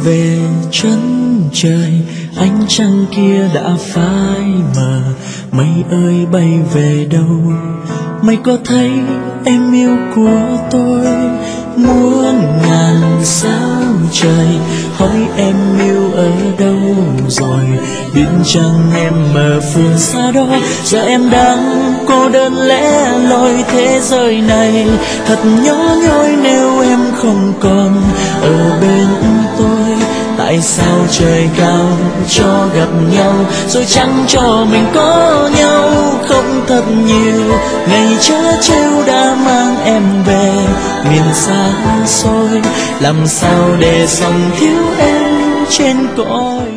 về chân trời, ánh trăng kia đã phai mờ. Mây ơi bay về đâu? Mày có thấy em yêu của tôi muôn ngàn sao trời? Hỏi em yêu ở đâu rồi? Biết chăng em ở phương xa đó? Giờ em đang cô đơn lẻ loi thế giới này, thật nhỏ nhoi nếu em không còn ở bên tôi. Tại sao trời cao cho gặp nhau rồi chẳng cho mình có nhau? Không thật nhiều ngày chớ trêu đã mang em về miền xa xôi, làm sao để sống thiếu em trên cõi